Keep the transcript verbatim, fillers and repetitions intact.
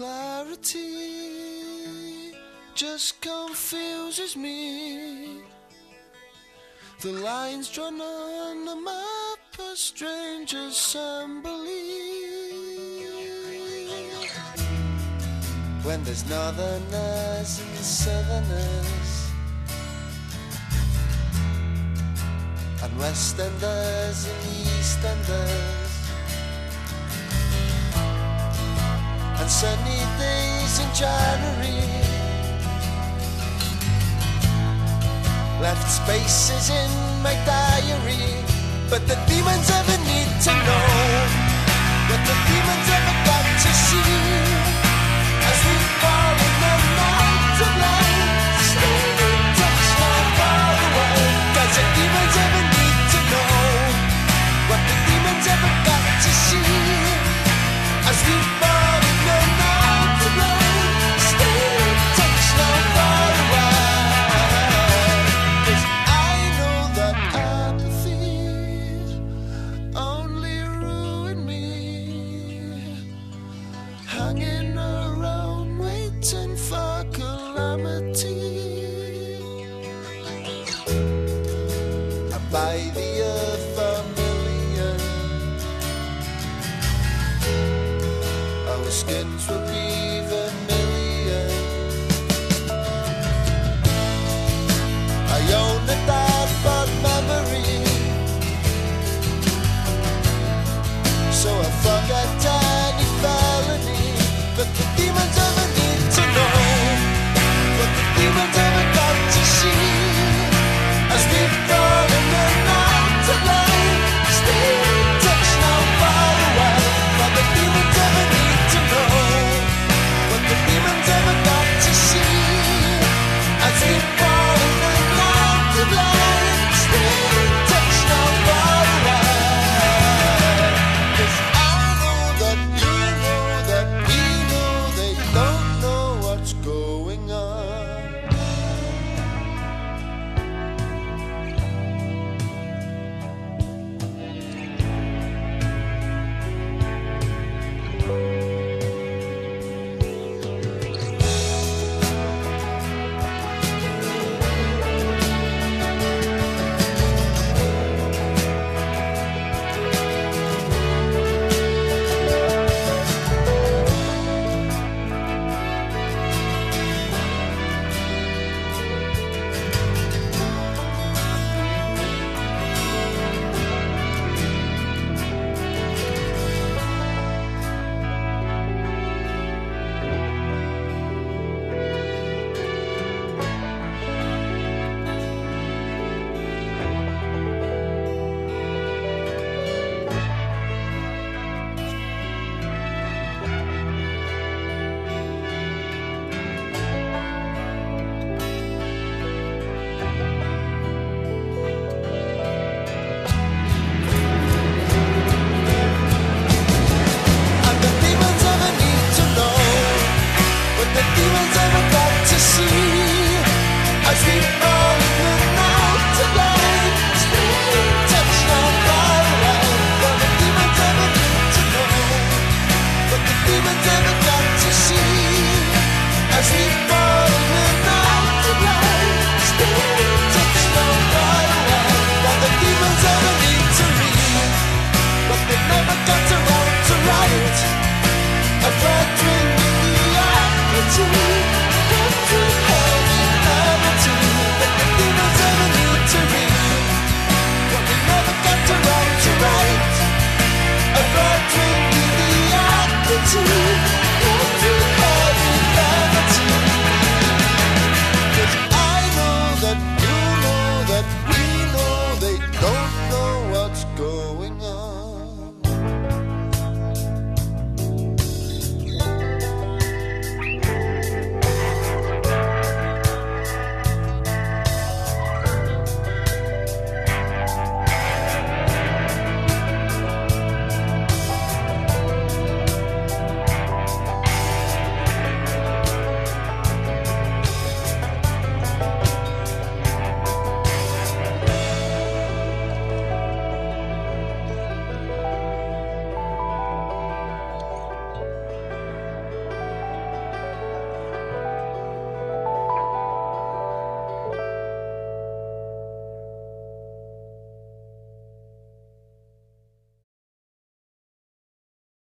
clarity just confuses me. The lines drawn on the map are strange assembly. When there's northerners and southerners, and westerners and easterners, and sunny days in January, left spaces in my diary. But the demons ever need to know what the demons ever got to see. As we fall in the night of light, stay in touch, not far away. Cause the demons ever need to know what the demons ever got to see. As we fall in the night of light, stay in touch, not far away. Cause I know that apathy only ruined me, hanging around waiting for calamity. And by the earth a million, our skins will be vermilion. I own a dark but memory, so I forget any felony. But the demons ever need to know what the demons ever got to see. As we fall in the night of light, stay in touch, now far away. For the demons ever need to know what the demons ever got to see. As we fall in the night of light, stay in touch, now far away. 'Cause I know that you know that we know they don't know what's going on. And the demons ever need to know what the demons ever got to see. As we fall in the night of light, stay in touch, not far away. For the demons ever need to know what the demons ever got to see. As we fall in the night of light, stay in touch, not far away. For the demons ever need to read what they never got around to write. A brethren in the apathy.